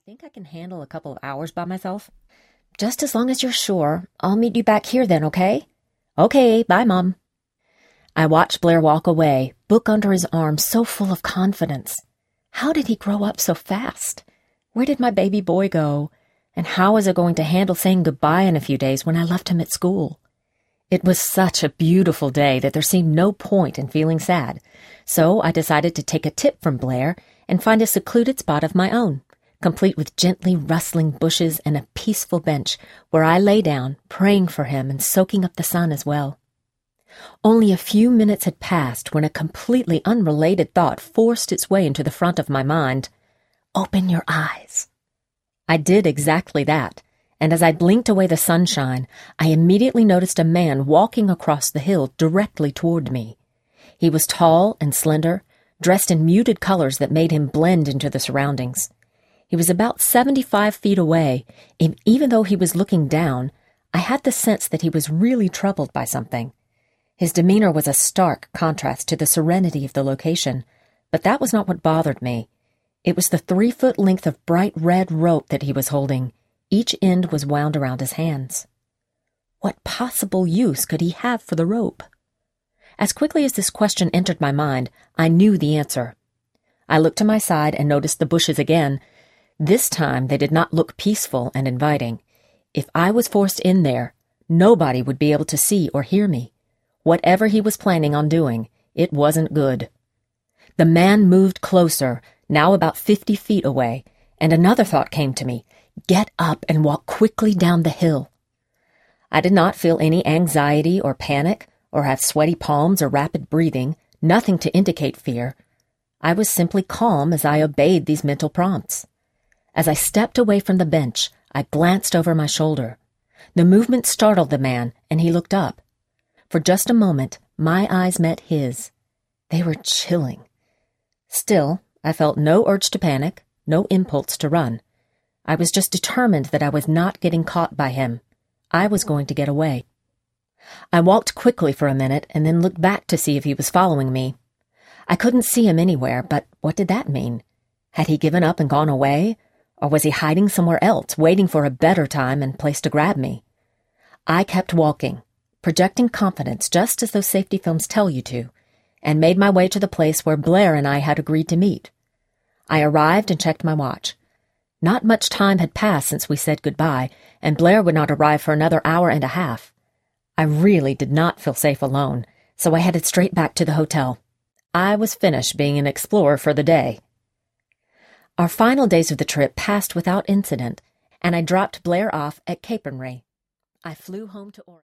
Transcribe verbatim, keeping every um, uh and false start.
think I can handle a couple of hours by myself. Just as long as you're sure. I'll meet you back here then, okay? Okay, bye, Mom. I watched Blair walk away, book under his arm, so full of confidence. How did he grow up so fast? Where did my baby boy go? And how was I going to handle saying goodbye in a few days when I left him at school? It was such a beautiful day that there seemed no point in feeling sad, so I decided to take a tip from Blair and find a secluded spot of my own, complete with gently rustling bushes and a peaceful bench where I lay down, praying for him and soaking up the sun as well. Only a few minutes had passed when a completely unrelated thought forced its way into the front of my mind. Open your eyes. I did exactly that, and as I blinked away the sunshine, I immediately noticed a man walking across the hill directly toward me. He was tall and slender, dressed in muted colors that made him blend into the surroundings. He was about seventy-five feet away, and even though he was looking down, I had the sense that he was really troubled by something. His demeanor was a stark contrast to the serenity of the location, but that was not what bothered me. It was the three-foot length of bright red rope that he was holding. Each end was wound around his hands. What possible use could he have for the rope? As quickly as this question entered my mind, I knew the answer. I looked to my side and noticed the bushes again. This time they did not look peaceful and inviting. If I was forced in there, nobody would be able to see or hear me. Whatever he was planning on doing, it wasn't good. The man moved closer, now about fifty feet away, and another thought came to me. Get up and walk quickly down the hill. I did not feel any anxiety or panic, or have sweaty palms or rapid breathing, nothing to indicate fear. I was simply calm as I obeyed these mental prompts. As I stepped away from the bench, I glanced over my shoulder. The movement startled the man, and he looked up. For just a moment, my eyes met his. They were chilling. Still, I felt no urge to panic, no impulse to run. I was just determined that I was not getting caught by him. I was going to get away. I walked quickly for a minute and then looked back to see if he was following me. I couldn't see him anywhere, but what did that mean? Had he given up and gone away? Or was he hiding somewhere else, waiting for a better time and place to grab me? I kept walking, projecting confidence just as those safety films tell you to, and made my way to the place where Blair and I had agreed to meet. I arrived and checked my watch. Not much time had passed since we said goodbye, and Blair would not arrive for another hour and a half. I really did not feel safe alone, so I headed straight back to the hotel. I was finished being an explorer for the day. Our final days of the trip passed without incident, and I dropped Blair off at Capernwray. I flew home to Oregon.